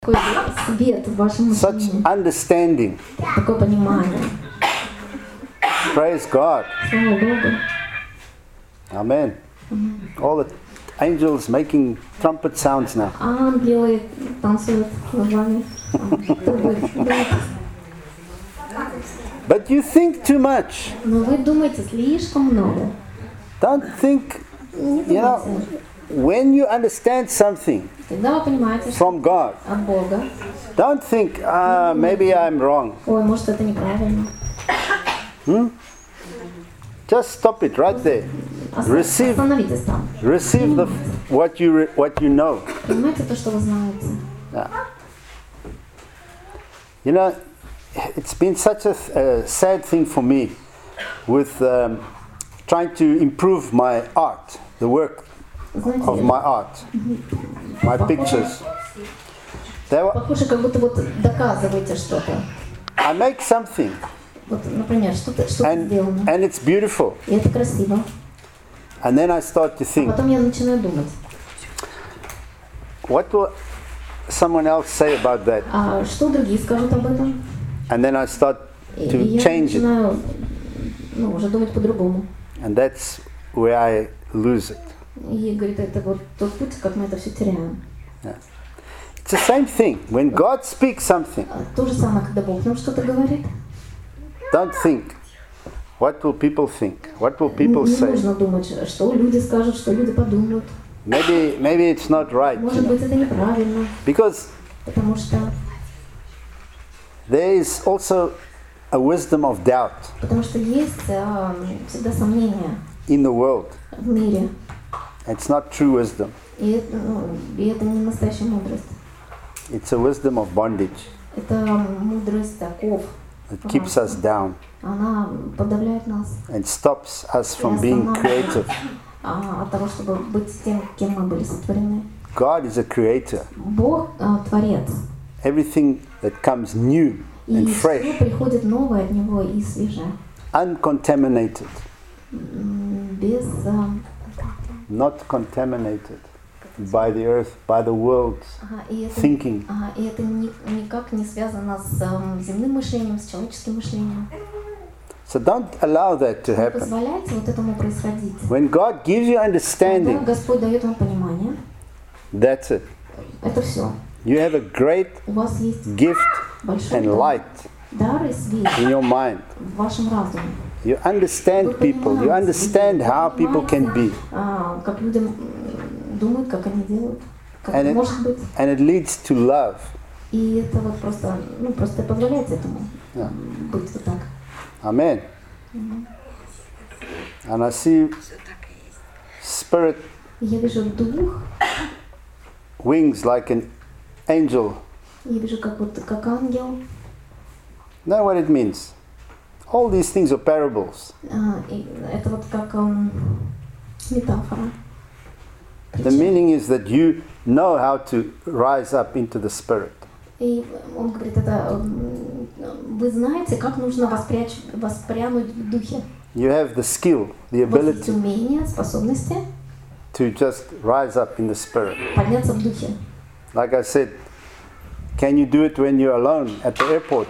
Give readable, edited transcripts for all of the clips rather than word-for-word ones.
Такой свет в вашем such мышлении, understanding. такое понимание. Praise God. Слава Богу. Amen. All the angels making trumpet sounds now. Ангелы танцуют над вами. But you think too much. Но вы думаете слишком много. Don't think, Не you know, думайте. when you understand something Когда вы понимаете, что from God, от Бога, don't think, maybe I'm wrong. ой, может это неправильно. Just stop it right there. Receive, Остановитесь там. receive what you know. Принимайте то, что вы знаете. You know, it's been such a sad thing for me with trying to improve my art, the work of my art, my pictures. Похоже, как будто вот доказываете что-то. I make something Вот, например, что-то сделано. and it's beautiful. И это красиво. And then I start to think, Потом я начинаю думать, what will someone else say about that? а что другие скажут об этом? And then I start И to я change it. начинаю уже думать по-другому. And that's where I lose it. И говорит, это вот тот путь, как мы это все теряем. It's the same thing. When God speaks something, То же самое, когда Бог нам что-то говорит. don't think, what will people think? What will people Не say? нужно думать, что люди скажут, что люди подумают. Maybe it's not right. Может быть, это неправильно, Because потому что there is also a wisdom of doubt есть всегда сомнения in the world. в мире. It's not true wisdom. И это не настоящая мудрость. It's a wisdom of bondage. Это мудрость оков. It keeps us down Она подавляет нас and stops us from being creative. от того, чтобы быть тем, кем мы были сотворены. God is a creator. Бог творец. Everything that comes new И and все fresh, приходит новое от Него и свежее. uncontaminated, Без not contaminated by the earth, by the world's и это, thinking. и это никак не связано с земным мышлением, с человеческим мышлением. So don't allow that to Не happen. позволяйте вот этому происходить. When God gives you Когда understanding, Господь дает вам понимание, that's it. это все. You have a great У вас есть gift большой and light дар и свет in your mind. в вашем разуме. You understand people. You understand how people can be. Как люди думают, как они делают, как And это it- может быть. And it leads to love. И это вот просто позволяет этому быть вот так. Amen. And I see spirit И я вижу дух, wings like an angel. я вижу как ангел. Know what it means? All these things are parables. И это вот как метафора. The meaning is that you know how to rise up into the spirit. И он говорит, это вы знаете, как нужно воспрянуть в духе. You have the skill, the У вас есть ability умения, способности to just rise up in the spirit. подняться в духе. Like I said, can you do it when you're alone at the airport?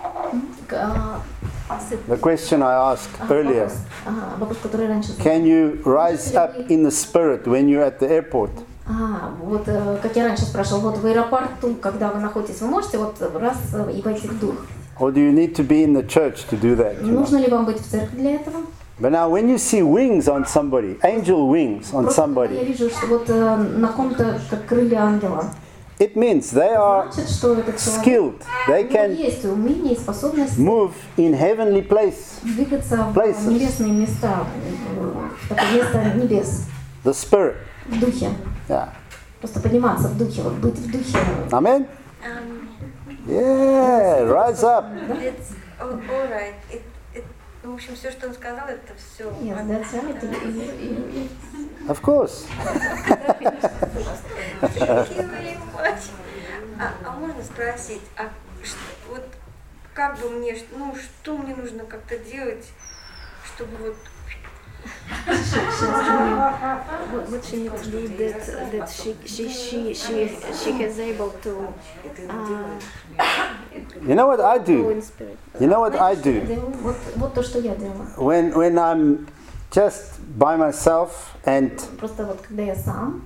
The question I asked earlier. Вопрос, который раньше задал. Can you rise up in the spirit when you're at the airport? Вот как я раньше спрашивала, вот в аэропорту, когда вы находитесь, вы можете вот раз и войти в дух? Or do you need to be in the church to do that? you know? Нужно ли вам быть в церкви для этого? But now when you see wings on somebody, angel wings on Просто когда я somebody, вижу, что вот на ком-то как крылья ангела, it means they are значит, что этот человек skilled. They у него can есть умение и способность move in heavenly place, двигаться в places. небесные места, в такое место небес, the spirit. в духе. Yeah. Просто подниматься в духе, вот быть в духе. Amen? Yeah, rise up. It's all right. В общем, все, что он сказал, это все. Yes, that's right. Of course. А можно спросить, вот как бы мне, что мне нужно как-то делать, чтобы вот What she needs to do that she has able to You know what I go do? in spirit. You know what I do? Вот то, что я делаю. When I'm just by myself and Просто вот когда я сам,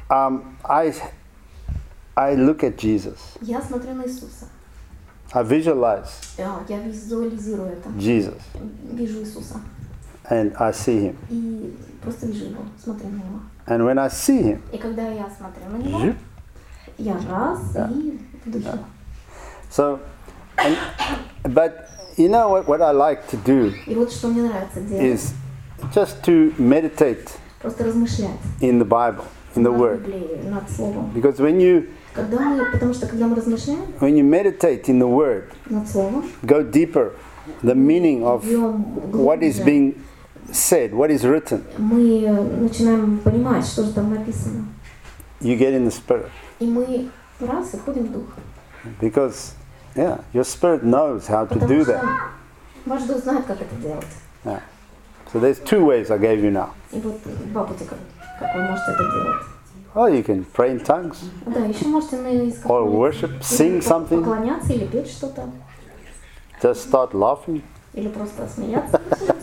I look at Jesus. я смотрю на Иисуса. I visualize Я визуализирую это. Jesus Вижу Иисуса. and I see him. И просто вижу его, смотрю на него. And when I see him, И когда я смотрю на него, я раз и в духе. so, but you know what I like to do И вот что мне нравится делать. is just to meditate Просто размышлять in the Bible, in the над Word. Библией, над Словом. Because Потому что когда мы размышляем when you meditate in the Word, над Словом, go deeper, the meaning of идем what is глубже, being said, what is written, мы начинаем понимать, что же там написано. you get in the Spirit. И мы раз и входим в дух. Because, yeah, your Spirit knows how to Потому do что that. ваш дух знает, как это делать. Yeah. So there's two ways I gave you now. И вот два пути, как вы можете это делать. Well, you can pray in tongues, Да, еще можете на языках or worship, sing something, поклоняться или петь что-то, just start laughing. или просто смеяться.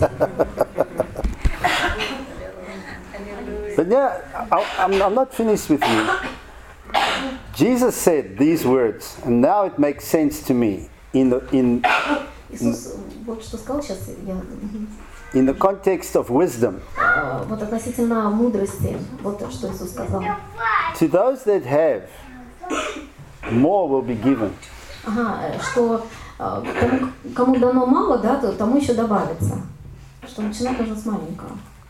But yeah, I'm not finished with you. Jesus said these words, and now it makes sense to me in Иисус вот что сказал сейчас, the context of wisdom. вот относительно мудрости, вот что Иисус сказал. To those that have, more will be given. Ага, что кому дано мало, да, то тому еще добавится. Что начинать нужно с маленького.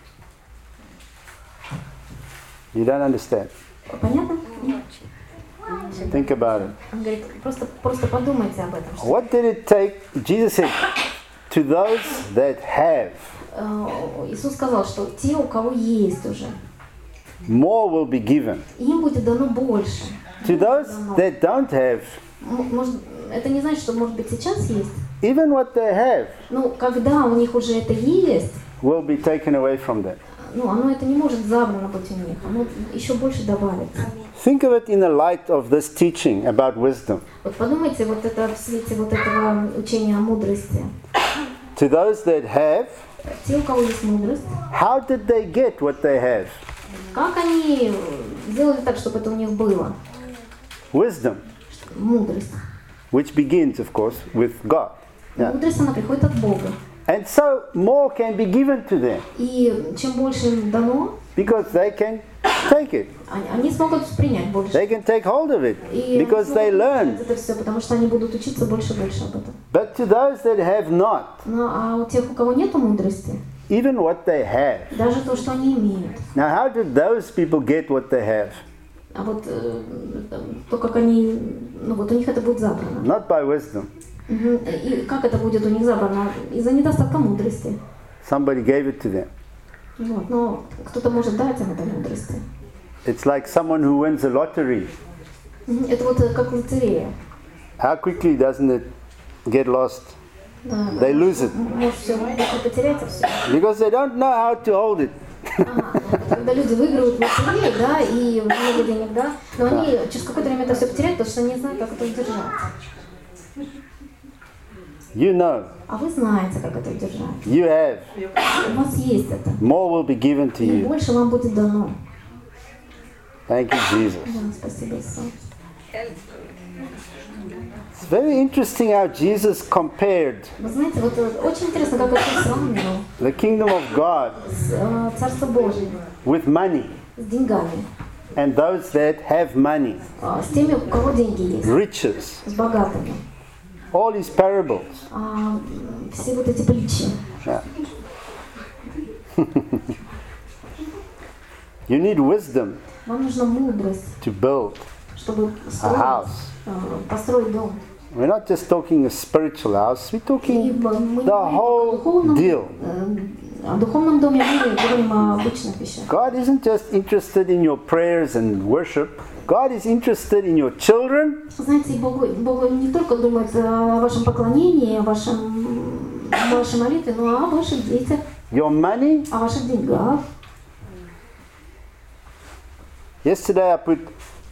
You don't understand. Понятно? Think about it. Он говорит, просто подумайте об этом. What did it take? Jesus said, to those that have, Иисус сказал, что те, у кого есть уже, more will be given. им будет дано больше. To those that don't have, Может, это не значит, что, может быть, сейчас есть. even what they have Ну, когда у них уже это есть, will be taken away from them. ну, оно это не может забрано быть у них. Оно еще больше добавится. Think of it in the light of this teaching about wisdom. Вот подумайте, вот это в свете вот этого учения о мудрости. To those that have, Те, у кого есть мудрость, how did they get what they have? как они сделали так, чтобы это у них было? Wisdom, Мудрость. which begins, of course, with God. Yeah. Мудрость, она приходит от Бога. And so more can be given to them И чем больше им дано, because they can take it. они смогут принять больше. They can take hold of it И because they learn. это все, потому что они будут учиться больше и больше об этом. But to those that have not, Ну, а у тех, у кого нет мудрости, even what they have. даже то, что они имеют, Now, how did those people get what they have? а вот то, как они, ну вот у них это будет забрано. Not by wisdom. И как это будет у них забрано? Из-за недостатка мудрости. Somebody gave it to them. Вот, но кто-то может дать им этой мудрости. It's like someone who wins a lottery. Это вот как лотерея. How quickly doesn't it get lost? Да, They lose it может все потеряться все. because they don't know how to hold it. Когда люди выигрывают в лотерею, да, и много денег, да, но они через какое-то время это все потеряют, потому что они не знают, как это удержать. You know, А вы знаете, как это удержать. you have. У вас есть это. More will be given to И you. больше вам будет дано. Thank you, Jesus. Да, спасибо, Иисус. It's very interesting how Jesus compared Вы знаете, вот очень интересно, как Иисус сравнивал the kingdom of God Царство Божие with money с деньгами, and those that have money, с теми, у кого деньги есть, riches. с богатыми. All his parables. Все вот эти притчи. Yeah. You need wisdom Вам нужна мудрость, to build чтобы a house. построить дом. We're not just talking a spiritual house, we're И talking мы the whole deal. о духовном доме мы говорим о обычных вещах. God isn't just interested in your prayers and worship. God is interested in your children, Знаете, Бог не только думает о вашем поклонении, о вашей молитве, но о ваших детях. your money. О ваших деньгах. Yesterday I put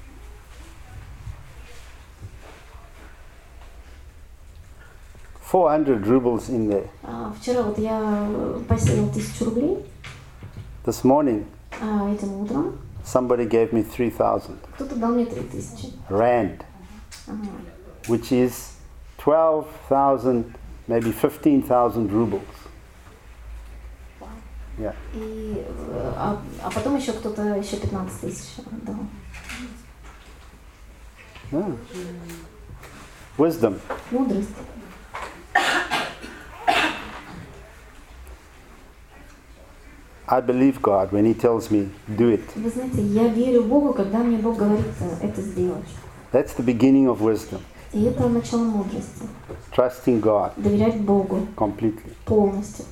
$400 in there. Вчера вот я посеял 1000 рублей. This morning Этим утром somebody gave me 3,000 кто-то дал мне 3000. rand, Ага. which is 12,000, maybe 15,000 rubles. Yeah. И, а потом еще кто-то еще 15 000 дал. Yeah. Wisdom. Мудрость. I believe God when He tells me, do it. Вы знаете, я верю Богу, когда мне Бог говорит это сделать. That's the beginning of wisdom. И это начало мудрости. Trusting God Доверять Богу completely. полностью.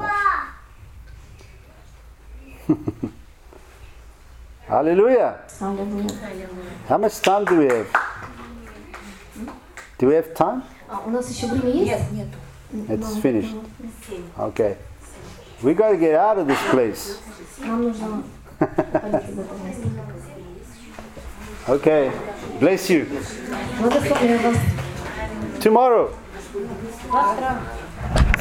Hallelujah. Аллилуйя. How much time do we have? Do we have time? У нас еще время есть? Нет. It's finished. Okay. We got to get out of this place. Нам нужно уходить из этого места. Okay. Bless you. Благословляю вас. Tomorrow. Завтра.